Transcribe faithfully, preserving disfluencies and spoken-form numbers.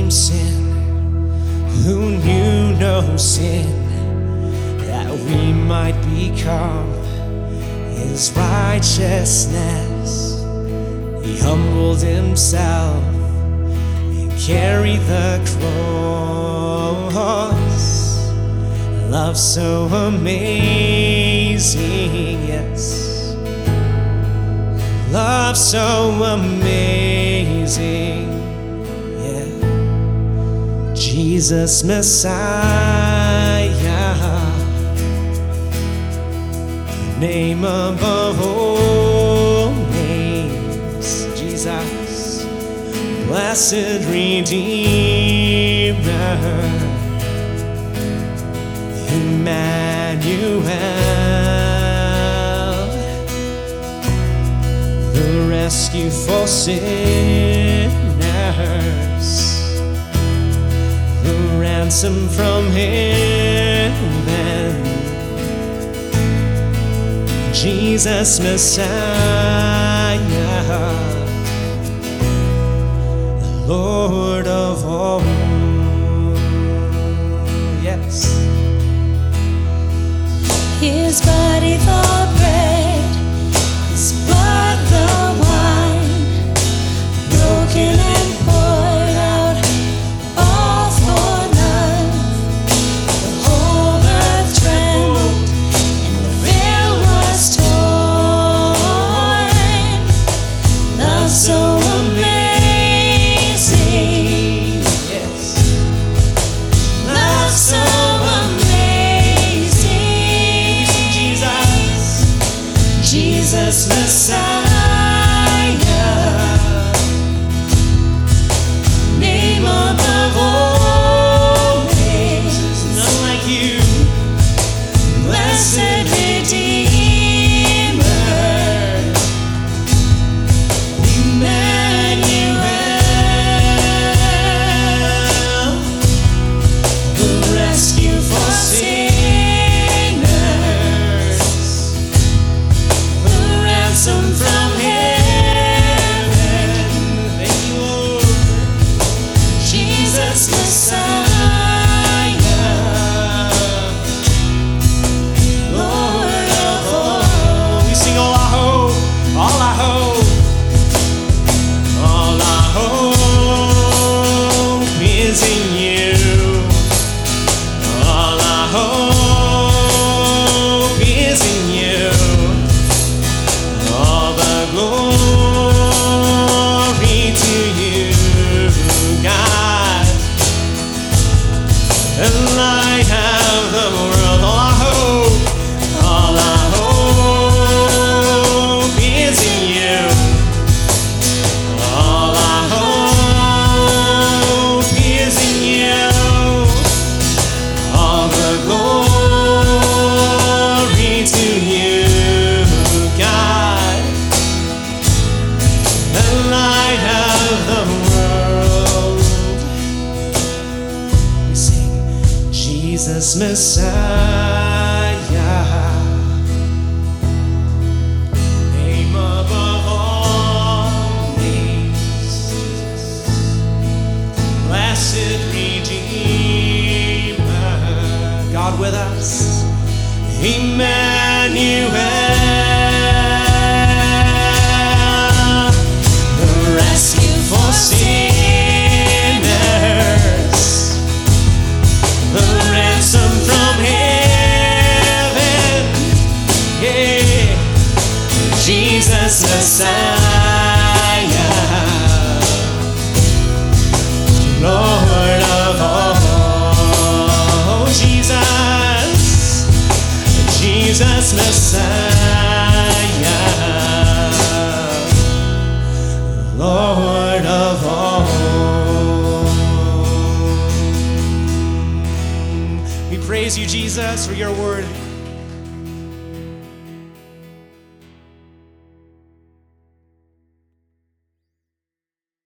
became sin, who knew no sin, that we might become his righteousness. He humbled himself and carried the cross. Love so amazing, yes. Love so amazing, yeah. Jesus Messiah, the name above all names. Jesus, blessed Redeemer, Emmanuel, the rescue for sinners, the ransom from heaven. Jesus Messiah, the Lord of all. Yes. His body the bread, his blood the wine, broken and poured out, all for love. The whole earth trembled and the veil was torn. Love so amazing, Yes. love so Jesus Messiah, name above all names. None like you. Blessed Redeemer, Emmanuel, the rescue for sinners, the ransom from heaven. Thank you, Lord. Jesus Messiah, Lord of all. We sing all our hope, all our hope, all our hope is in you. All our hope is in you. All the glory to you, God. The light of the world, all our hope, all our hope is in you. All our hope is in you. All the glory to you, God. The light of the world. We sing Jesus Messiah, name above all names. Blessed Redeemer, God with us, Emmanuel, the rescue for sinners, the ransom from heaven, yeah. Jesus Messiah, Lord of all. Jesus, Jesus Messiah, Lord of all. We praise you, Jesus, for your word.